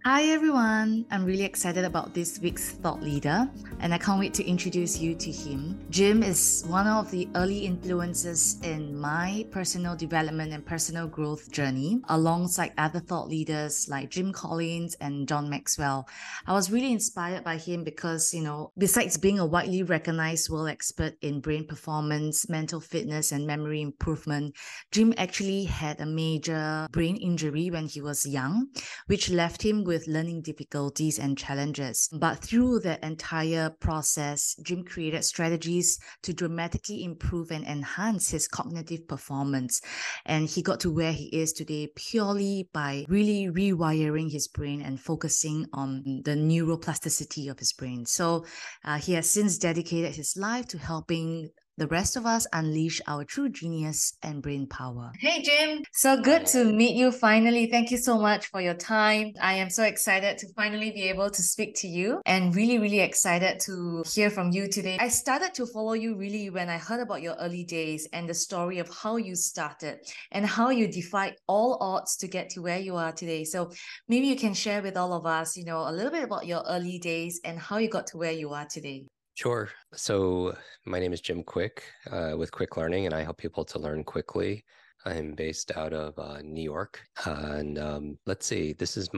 Hi everyone! I'm really excited about this week's thought leader, and I can't wait to introduce you to him. Jim is one of the early influences in my personal development and personal growth journey, alongside other thought leaders like Jim Collins and John Maxwell. I was really inspired by him because, besides being a widely recognized world expert in brain performance, mental fitness, and memory improvement, Jim actually had a major brain injury when he was young, which left him with learning difficulties and challenges. But through that entire process, Jim created strategies to dramatically improve and enhance his cognitive performance. And he got to where he is today purely by really rewiring his brain and focusing on the neuroplasticity of his brain. So he has since dedicated his life to helping the rest of us unleash our true genius and brain power. Hey, Jim. So good to meet you finally. Thank you so much for your time. I am so excited to finally be able to speak to you and really, really excited to hear from you today. I started to follow you really when I heard about your early days and the story of how you started and how you defied all odds to get to where you are today. So maybe you can share with all of us, a little bit about your early days and how you got to where you are today. Sure. So my name is Jim Quick with Quick Learning, and I help people to learn quickly. I'm based out of New York. Let's see,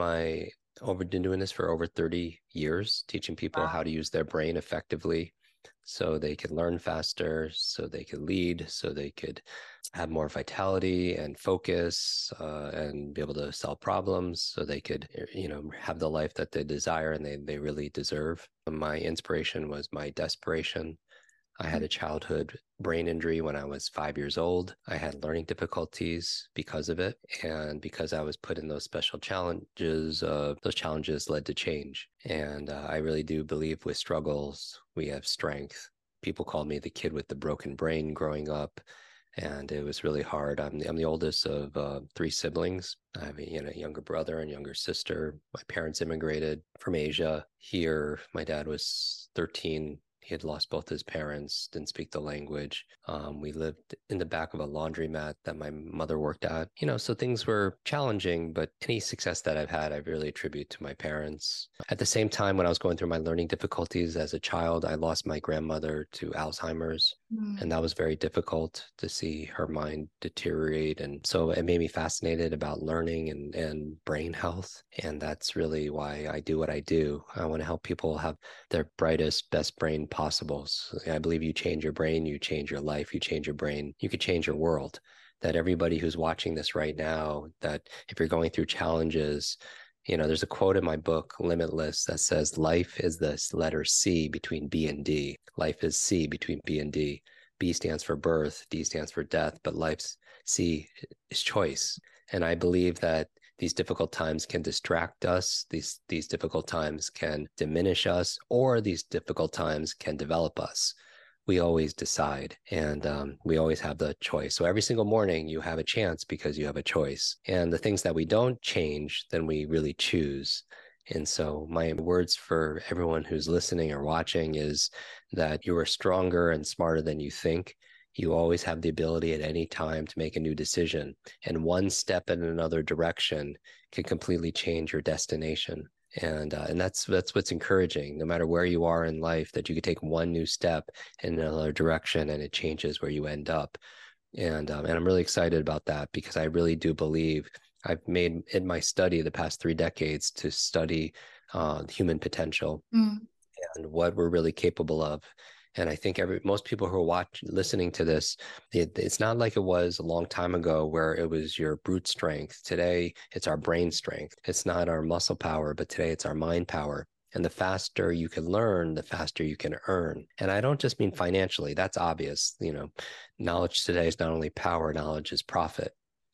I've been doing this for over 30 years, teaching people how to use their brain effectively so they could learn faster, so they could lead, so they could have more vitality and focus and be able to solve problems so they could, have the life that they desire and they really deserve. My inspiration was my desperation. I had a childhood brain injury when I was 5 years old. I had learning difficulties because of it. And because I was put in those special challenges, those challenges led to change. And I really do believe with struggles, we have strength. People called me the kid with the broken brain growing up. And it was really hard. I'm the oldest of three siblings. I have a younger brother and younger sister. My parents immigrated from Asia here. My dad was 13. He had lost both his parents, didn't speak the language. We lived in the back of a laundromat that my mother worked at. So things were challenging, but any success that I've had, I really attribute to my parents. At the same time, when I was going through my learning difficulties as a child, I lost my grandmother to Alzheimer's. And that was very difficult to see her mind deteriorate. And so it made me fascinated about learning and brain health. And that's really why I do what I do. I want to help people have their brightest, best brain possible. So I believe you change your brain, you change your life, you change your brain, you could change your world. That everybody who's watching this right now, that if you're going through challenges, there's a quote in my book, Limitless, that says, life is the letter C between B and D. Life is C between B and D. B stands for birth, D stands for death, but life's C is choice. And I believe that these difficult times can distract us. These difficult times can diminish us, or these difficult times can develop us. We always decide, and we always have the choice. So every single morning you have a chance because you have a choice. And the things that we don't change, then we really choose. And so my words for everyone who's listening or watching is that you are stronger and smarter than you think. You always have the ability at any time to make a new decision. And one step in another direction can completely change your destination. And that's what's encouraging, no matter where you are in life, that you could take one new step in another direction and it changes where you end up. And I'm really excited about that because I really do believe I've made it my study the past 3 decades to study human potential and what we're really capable of. And I think most people who are listening to this, it's not like it was a long time ago where it was your brute strength. Today, it's our brain strength. It's not our muscle power, but today it's our mind power. And the faster you can learn, the faster you can earn. And I don't just mean financially. That's obvious. Knowledge today is not only power, knowledge is profit.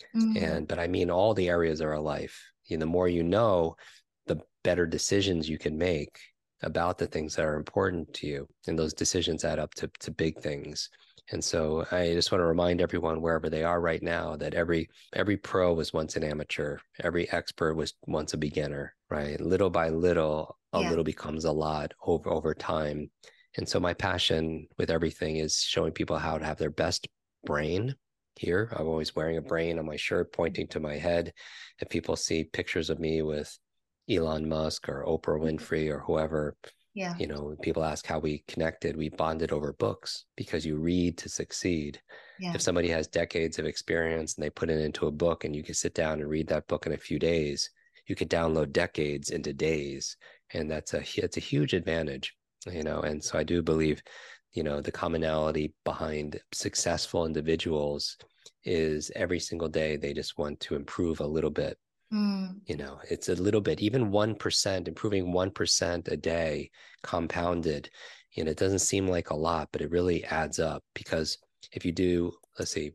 But I mean all the areas of our life. The more you know, the better decisions you can make about the things that are important to you. And those decisions add up to big things. And so I just want to remind everyone wherever they are right now that every pro was once an amateur. Every expert was once a beginner, right? Little by little, a little becomes a lot over time. And so my passion with everything is showing people how to have their best brain. Here, I'm always wearing a brain on my shirt pointing to my head. If people see pictures of me with Elon Musk or Oprah Winfrey or whoever, Yeah. people ask how we connected. We bonded over books because you read to succeed. Yeah. If somebody has decades of experience and they put it into a book and you can sit down and read that book in a few days, you could download decades into days. And it's a huge advantage, and so I do believe, the commonality behind successful individuals is every single day they just want to improve a little bit. Mm. It's a little bit, even 1%, improving 1% a day compounded. It doesn't seem like a lot, but it really adds up, because if you do, let's see,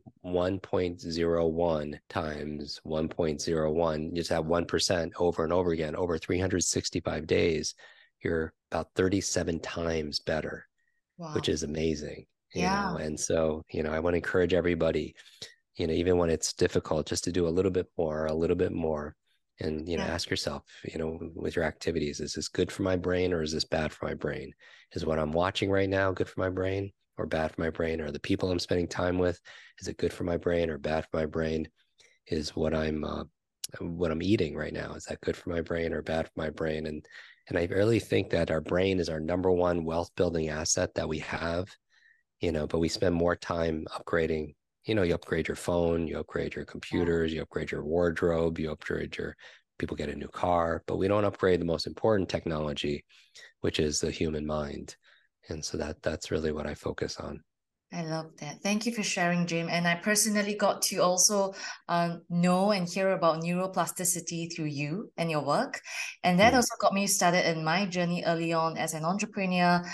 1.01 times 1.01, you just have 1% over and over again, over 365 days, you're about 37 times better, which Wow. is amazing, Yeah. and so, I want to encourage everybody, even when it's difficult, just to do a little bit more. And, Yeah. ask yourself, with your activities, is this good for my brain or is this bad for my brain? Is what I'm watching right now good for my brain or bad for my brain? Or the people I'm spending time with, is it good for my brain or bad for my brain? Is what I'm eating right now, is that good for my brain or bad for my brain? And I really think that our brain is our number one wealth building asset that we have, but we spend more time upgrading. You upgrade your phone, you upgrade your Yeah. computers, you upgrade your wardrobe, you upgrade people get a new car, but we don't upgrade the most important technology, which is the human mind. And so that's really what I focus on. I love that. Thank you for sharing, Jim. And I personally got to also know and hear about neuroplasticity through you and your work. And that Mm. also got me started in my journey early on as an entrepreneur,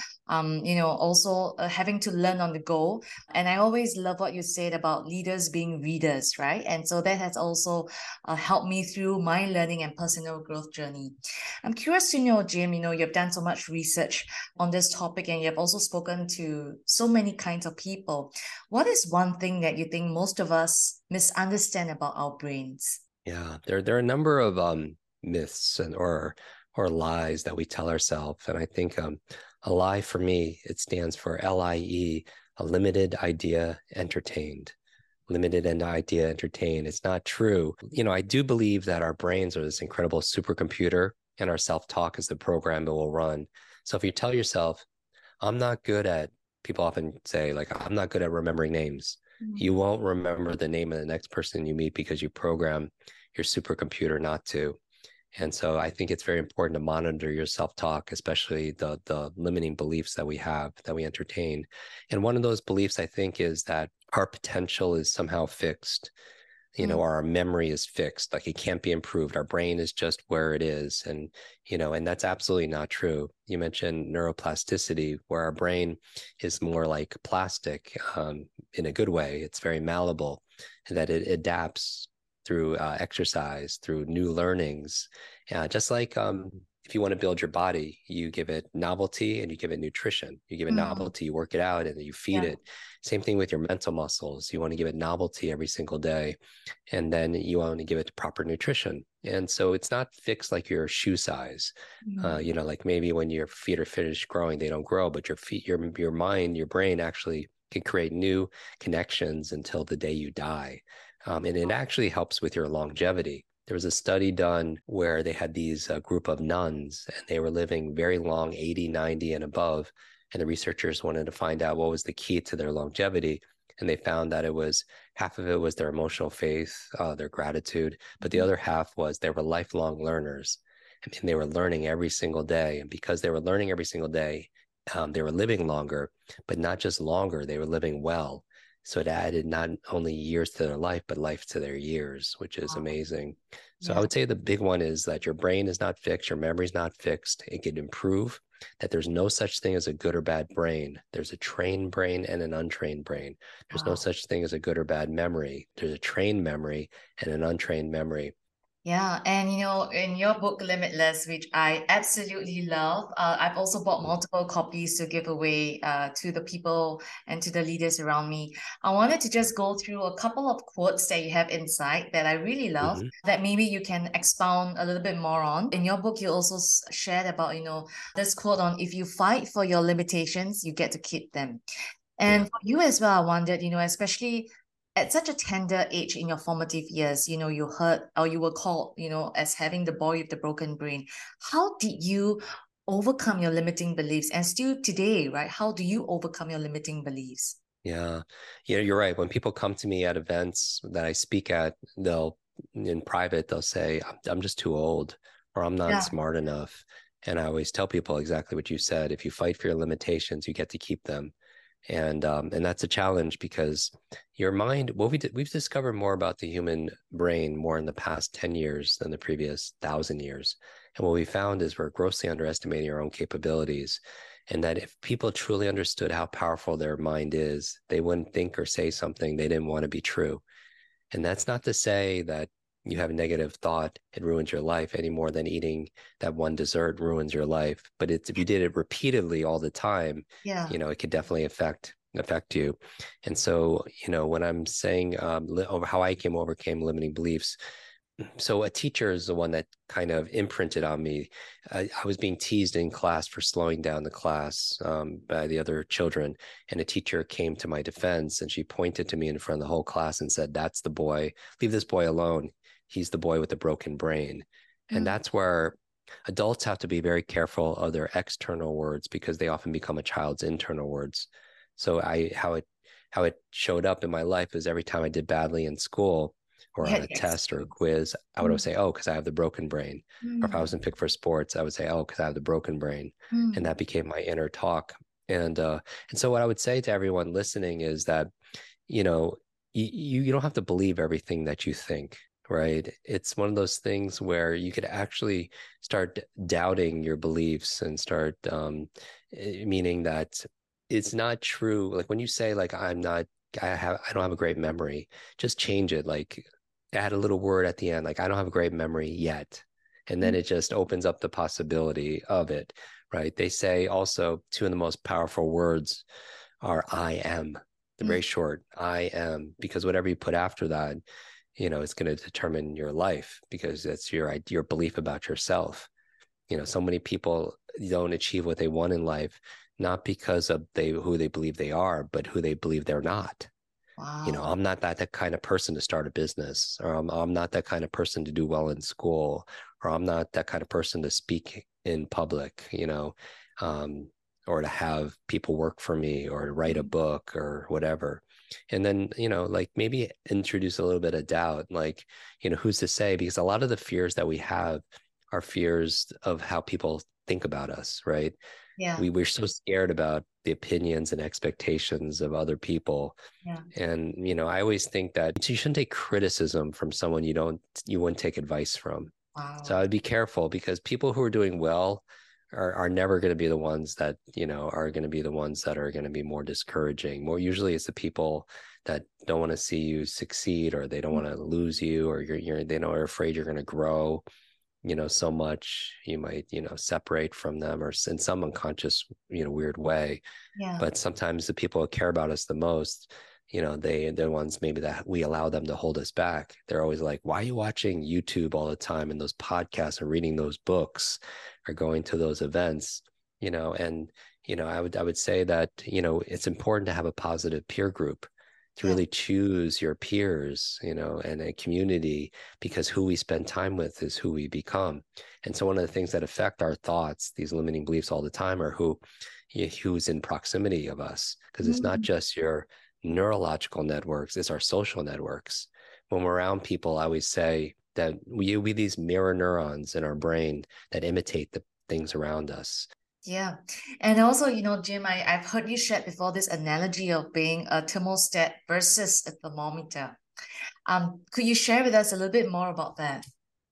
also having to learn on the go. And I always love what you said about leaders being readers, right? And so that has also helped me through my learning and personal growth journey. I'm curious to know, Jim, you've done so much research on this topic and you've also spoken to so many kinds of people. What is one thing that you think most of us misunderstand about our brains? Yeah, there are a number of myths or lies that we tell ourselves, and I think a lie, for me, it stands for LIE, a limited idea entertained. Limited and idea entertained. It's not true. I do believe that our brains are this incredible supercomputer, and our self-talk is the program it will run. So if you tell yourself, I'm not good at, people often say, like, I'm not good at remembering names. Mm. You won't remember the name of the next person you meet because you program your supercomputer not to. And so I think it's very important to monitor your self-talk, especially the limiting beliefs that we have, that we entertain. And one of those beliefs, I think, is that our potential is somehow fixed, Mm. or our memory is fixed, like it can't be improved. Our brain is just where it is. And that's absolutely not true. You mentioned neuroplasticity, where our brain is more like plastic, in a good way. It's very malleable, and that it adapts through exercise, through new learnings. Just like if you want to build your body, you give it novelty and you give it nutrition. You give it Mm. novelty, you work it out, and then you feed Yeah. it. Same thing with your mental muscles. You want to give it novelty every single day, and then you want to give it proper nutrition. And so it's not fixed like your shoe size. Mm. Like maybe when your feet are finished growing, they don't grow, but your feet, your mind, your brain actually can create new connections until the day you die. And it actually helps with your longevity. There was a study done where they had these group of nuns, and they were living very long, 80, 90 and above. And the researchers wanted to find out what was the key to their longevity. And they found that it was half of it was their emotional faith, their gratitude, but the other half was they were lifelong learners. I mean, they were learning every single day. And because they were learning every single day, they were living longer, but not just longer, they were living well. So it added not only years to their life, but life to their years, which is Wow. amazing. So I Yeah. would say the big one is that your brain is not fixed, your memory is not fixed. It can improve, that there's no such thing as a good or bad brain. There's a trained brain and an untrained brain. There's no Wow. such thing as a good or bad memory. There's a trained memory and an untrained memory. Yeah, and in your book Limitless, which I absolutely love, I've also bought multiple copies to give away to the people and to the leaders around me. I wanted to just go through a couple of quotes that you have inside that I really love, Mm-hmm. that maybe you can expound a little bit more on. In your book, you also shared about, this quote on if you fight for your limitations, you get to keep them. And Yeah. for you as well, I wondered, especially at such a tender age in your formative years, you heard or you were called, as having the boy with the broken brain. How did you overcome your limiting beliefs? And still today, right? How do you overcome your limiting beliefs? Yeah. You're right. When people come to me at events that I speak at, in private, they'll say, I'm just too old, or I'm not Yeah. smart enough. And I always tell people exactly what you said. If you fight for your limitations, you get to keep them. And that's a challenge because your mind, we've discovered more about the human brain more in the past 10 years than the previous 1,000 years. And what we found is we're grossly underestimating our own capabilities. And that if people truly understood how powerful their mind is, they wouldn't think or say something they didn't want to be true. And that's not to say that you have a negative thought, it ruins your life any more than eating that one dessert ruins your life. But if you did it repeatedly all the time, Yeah. it could definitely affect you. And so, when I'm saying over how I overcame limiting beliefs, so a teacher is the one that kind of imprinted on me. I was being teased in class for slowing down the class by the other children, and a teacher came to my defense, and she pointed to me in front of the whole class and said, "That's the boy. Leave this boy alone. He's the boy with the broken brain." And Mm. that's where adults have to be very careful of their external words because they often become a child's internal words. So how it showed up in my life is every time I did badly in school, or You on had a the test or a experience. quiz, I would Mm. always say, "Oh, because I have the broken brain." Or if I Mm. wasn't picked for sports, I would say, "Oh, because I have the broken brain." And Mm. that became my inner talk. And so what I would say to everyone listening is that, you know, you don't have to believe everything that you think, right? It's one of those things where you could actually start doubting your beliefs and start meaning that it's not true. Like when you say like I don't have a great memory, just change it. Like add a little word at the end, like I don't have a great memory yet. And then Mm. it just opens up the possibility of it, right? They say also two of the most powerful words are I am. They're Mm. very short, I am, because whatever you put after that, it's going to determine your life because that's your belief about yourself. So many people don't achieve what they want in life, not because of who they believe they are, but who they believe they're not. Wow. I'm not that kind of person to start a business, or I'm not that kind of person to do well in school, or I'm not that kind of person to speak in public, um, or to have people work for me or to write a Mm. book or whatever. And then, like maybe introduce a little bit of doubt, like, who's to say? Because a lot of the fears that we have are fears of how people think about us, right? Yeah. We're so scared about the opinions and expectations of other people. Yeah. And I always think that you shouldn't take criticism from someone you wouldn't take advice from. So I Wow. would be careful because people who are doing well are never going to be the ones that are going to be the ones that are going to be more discouraging. More usually it's the people that don't want to see you succeed, or they don't Mm. want to lose you, or they know are afraid you're going to grow so much you might separate from them, or in some unconscious weird way. Yeah. But sometimes the people who care about us the most, they're the ones maybe that we allow them to hold us back. They're always like, "Why are you watching YouTube all the time and those podcasts and reading those books or going to those events?" And I would say that it's important to have a positive peer group, to Yeah. really choose your peers, and a community, because who we spend time with is who we become. And so one of the things that affect our thoughts, these limiting beliefs all the time, are who's in proximity of us, because it's not Mm. just your neurological networks, it's our social networks. When we're around people, I always say that we these mirror neurons in our brain that imitate the things around us. Yeah. And also, Jim, I've heard you share before this analogy of being a thermostat versus a thermometer. Could you share with us a little bit more about that?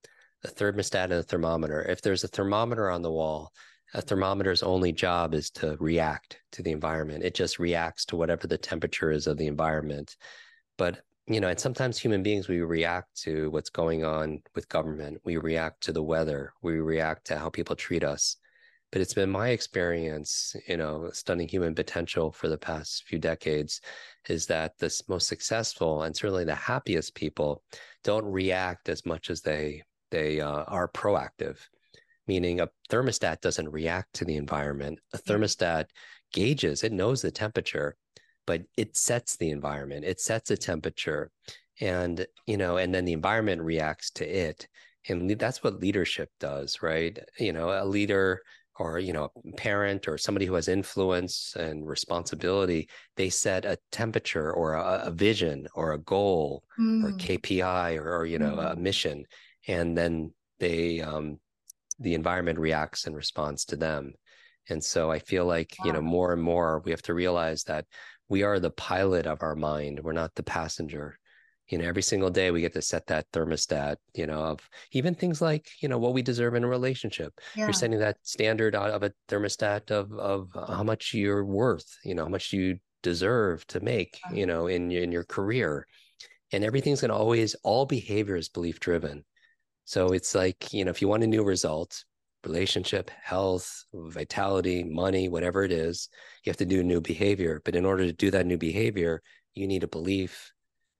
A thermostat and a thermometer. If there's a thermometer on the wall, a thermometer's only job is to react to the environment. It just reacts to whatever the temperature is of the environment. But and sometimes human beings, we react to what's going on with government. We react to the weather. We react to how people treat us. But it's been my experience, studying human potential for the past few decades, is that the most successful and certainly the happiest people don't react as much as they are proactive. Meaning a thermostat doesn't react to the environment. A Yeah. thermostat gauges, it knows the temperature, but it sets the environment, it sets a temperature, and and then the environment reacts to it. And that's what leadership does, right? A leader, or a parent, or somebody who has influence and responsibility, they set a temperature, or a vision, or a goal, or Mm. KPI, or a Mm. mission, and then they the environment reacts and responds to them. And so I feel like, Wow. more and more we have to realize that we are the pilot of our mind. We're not the passenger. Every single day we get to set that thermostat, of even things like, what we deserve in a relationship. You're Yeah. setting that standard out of a thermostat of how much you're worth, how much you deserve to make, in your career. And everything's going to always, all behavior is belief driven. So it's like, if you want a new result, relationship, health, vitality, money, whatever it is, you have to do new behavior. But in order to do that new behavior, you need a belief,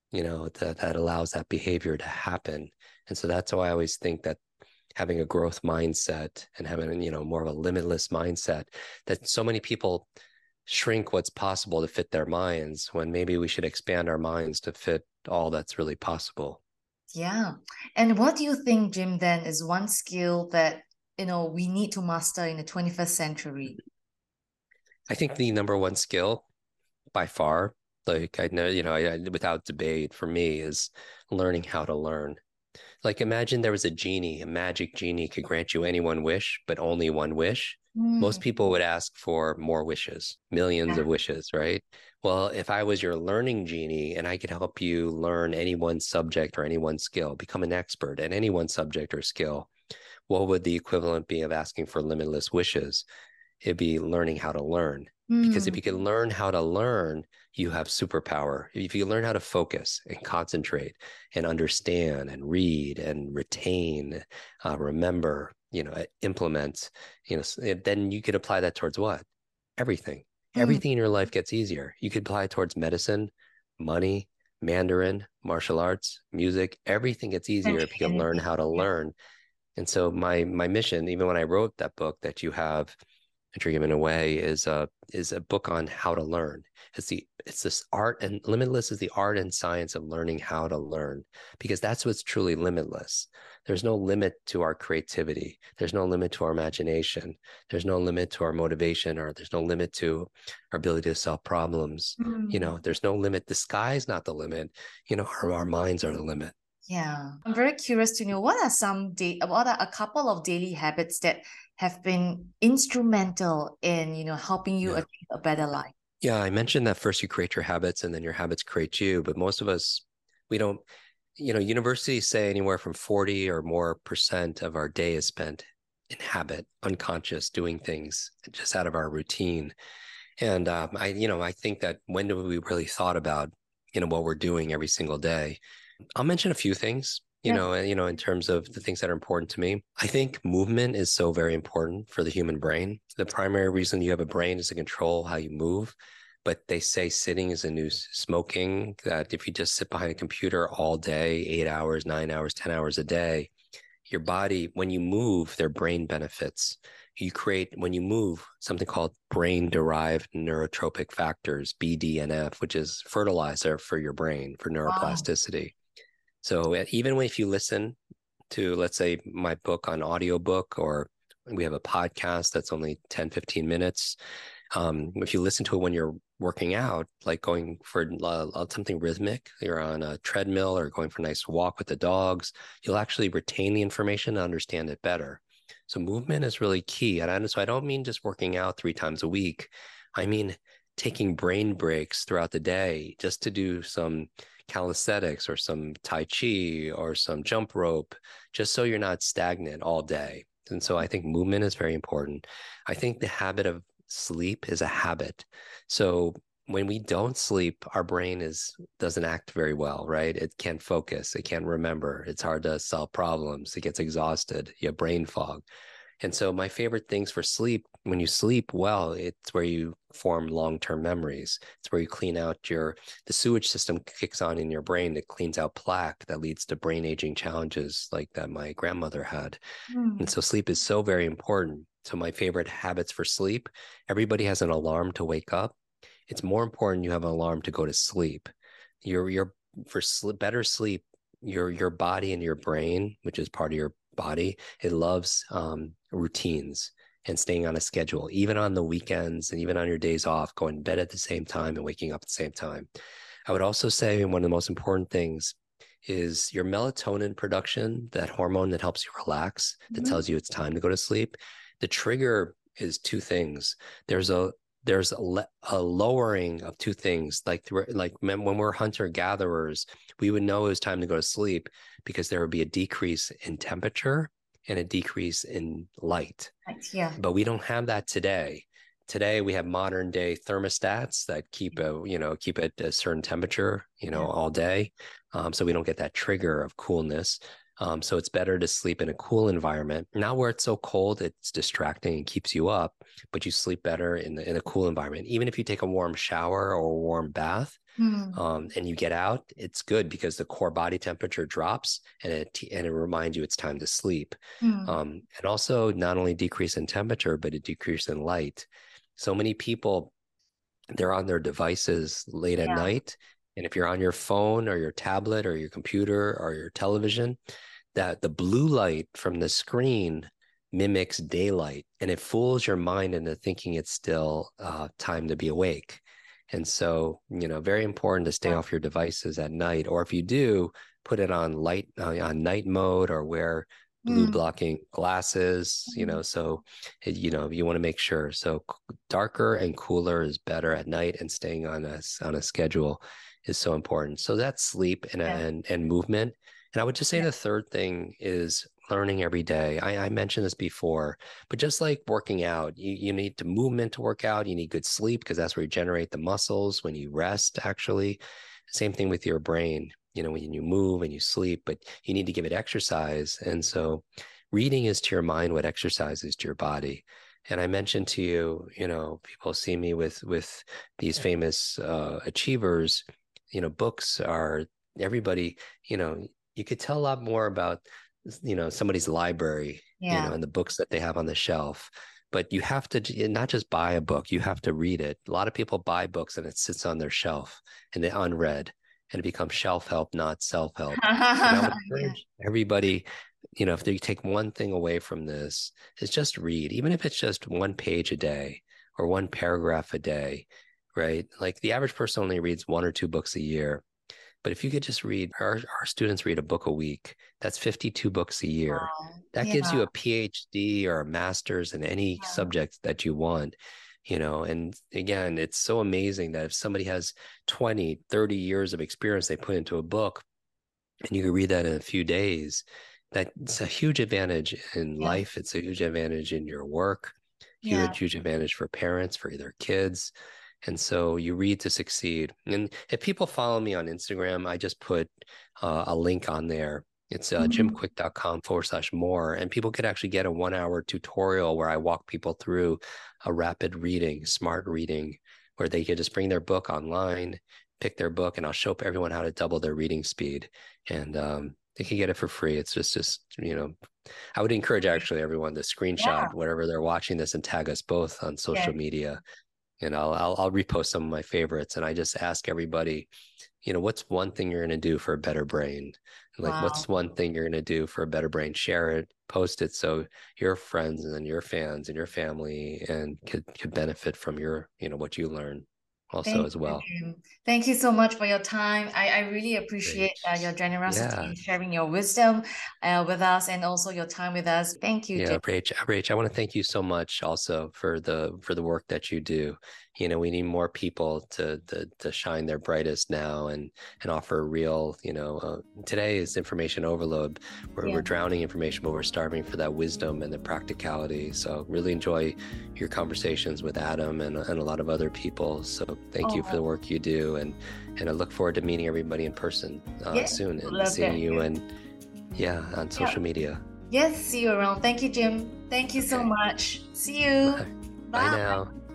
that allows that behavior to happen. And so that's why I always think that having a growth mindset and having, more of a limitless mindset, that so many people shrink what's possible to fit their minds, when maybe we should expand our minds to fit all that's really possible. Yeah. And what do you think, Jim, then is one skill that, we need to master in the 21st century? I think the number one skill by far, like I know, without debate for me, is learning how to learn. Like imagine there was a genie, a magic genie could grant you any one wish, but only one wish. Mm. Most people would ask for more wishes, millions Yeah. of wishes, right? Well, if I was your learning genie and I could help you learn any one subject or any one skill, become an expert at any one subject or skill, what would the equivalent be of asking for limitless wishes? It'd be learning how to learn. Because if Mm. you can learn how to learn, you have superpower. If you learn how to focus and concentrate and understand and read and retain, remember, implement, then you could apply that towards what? Everything. Mm. Everything in your life gets easier. You could apply it towards medicine, money, Mandarin, martial arts, music. Everything gets easier if you can learn Anything. how to Yeah. learn. And so my mission, even when I wrote that book that you have, that you're giving away, is a book on how to learn. It's this art, and limitless is the art and science of learning how to learn, because that's what's truly limitless. There's no limit to our creativity. There's no limit to our imagination. There's no limit to our motivation, or there's no limit to our ability to solve problems. Mm. There's no limit. The sky's not the limit. Our minds are the limit. Yeah. I'm very curious to know what are a couple of daily habits that have been instrumental in, helping you Yeah. achieve a better life. Yeah, I mentioned that first you create your habits and then your habits create you, but most of us, we don't, universities say anywhere from 40 or more percent of our day is spent in habit, unconscious, doing things just out of our routine. And I think that when do we really thought about, what we're doing every single day? I'll mention a few things, Yeah. in terms of the things that are important to me. I think movement is so very important for the human brain. The primary reason you have a brain is to control how you move. But they say sitting is a new smoking, that if you just sit behind a computer all day, 8 hours, 9 hours, 10 hours a day, your body, when you move, there are brain benefits. You create, when you move, something called brain derived neurotropic factors, BDNF, which is fertilizer for your brain for Wow. neuroplasticity. So even if you listen to, let's say, my book on audiobook, or we have a podcast that's only 10, 15 minutes. If you listen to it when you're working out, like going for something rhythmic, you're on a treadmill or going for a nice walk with the dogs, you'll actually retain the information and understand it better. So movement is really key. So I don't mean just working out 3 times a week. I mean taking brain breaks throughout the day just to do some calisthenics or some Tai Chi or some jump rope, just so you're not stagnant all day. And so I think movement is very important. I think the habit of sleep is a habit. So when we don't sleep, our brain doesn't act very well, right? It can't focus, it can't remember, it's hard to solve problems, it gets exhausted, you have brain fog. And so my favorite things for sleep, when you sleep well, it's where you form long-term memories. It's where you clean out the sewage system kicks on in your brain that cleans out plaque that leads to brain aging challenges like that my grandmother had. And Mm. so sleep is so very important. So my favorite habits for sleep, everybody has an alarm to wake up. It's more important you have an alarm to go to sleep. For better sleep, your body and your brain, which is part of your body, it loves routines and staying on a schedule, even on the weekends and even on your days off, going to bed at the same time and waking up at the same time. I would also say one of the most important things is your melatonin production, that hormone that helps you relax, that tells you it's time to go to sleep. The trigger is two things. There's a lowering of two things. Like when we're hunter gatherers, we would know it was time to go to sleep because there would be a decrease in temperature and a decrease in light. Yeah. But we don't have that today. Today we have modern day thermostats that keep it a certain temperature, all day. So we don't get that trigger of coolness. So it's better to sleep in a cool environment, not where it's so cold it's distracting and keeps you up, but you sleep better in a cool environment. Even if you take a warm shower or a warm bath, and you get out, it's good because the core body temperature drops and it reminds you it's time to sleep. And also not only decrease in temperature, but a decrease in light. So many people, they're on their devices late at night. And if you're on your phone or your tablet or your computer or your television, that the blue light from the screen mimics daylight and it fools your mind into thinking it's still time to be awake. And so, very important to stay off your devices at night. Or if you do, put it on night mode or wear blue blocking glasses, so, you want to make sure. So darker and cooler is better at night, and staying on a schedule is so important. So that's sleep and movement. And I would just say the third thing is learning every day. I mentioned this before, but just like working out, you need the movement to work out. You need good sleep because that's where you generate the muscles when you rest, actually. Same thing with your brain, when you move and you sleep, but you need to give it exercise. And so reading is to your mind what exercise is to your body. And I mentioned to you, people see me with these famous achievers, books are everybody, you could tell a lot more about, somebody's library, and the books that they have on the shelf. But you have to not just buy a book, you have to read it. A lot of people buy books and it sits on their shelf and they're unread, and it becomes shelf help, not self-help. And I would encourage everybody, if they take one thing away from this, is just read, even if it's just one page a day or one paragraph a day, right? Like the average person only reads 1 or 2 books a year. But if you could just read, our students read a book a week, that's 52 books a year. Wow. That gives you a PhD or a master's in any subject that you want, and again, it's so amazing that if somebody has 20, 30 years of experience they put into a book and you can read that in a few days, that's a huge advantage in life. It's a huge advantage in your work, huge advantage for parents, for their kids. And so you read to succeed. And if people follow me on Instagram, I just put a link on there. It's jimkwik.com/more. And people could actually get a 1-hour tutorial where I walk people through a rapid reading, smart reading, where they could just bring their book online, pick their book, and I'll show everyone how to double their reading speed. And they can get it for free. It's just I would encourage actually everyone to screenshot whatever they're watching this and tag us both on social media. And I'll repost some of my favorites. And I just ask everybody, what's one thing you're going to do for a better brain? Like, what's one thing you're going to do for a better brain? Share it, post it, so your friends and your fans and your family and could benefit from your, what you learn also as well. Thank you so much for your time. I really appreciate your generosity in sharing your wisdom with us and also your time with us. Thank you, Jim. Rach, I want to thank you so much also for the work that you do. We need more people to shine their brightest now and offer real, today is information overload. We're drowning information, but we're starving for that wisdom and the practicality. So really enjoy your conversations with Adam and a lot of other people. So thank you for the work you do. And I look forward to meeting everybody in person soon and seeing you on social media. Yes, see you around. Thank you, Jim. Thank you so much. See you. Bye now.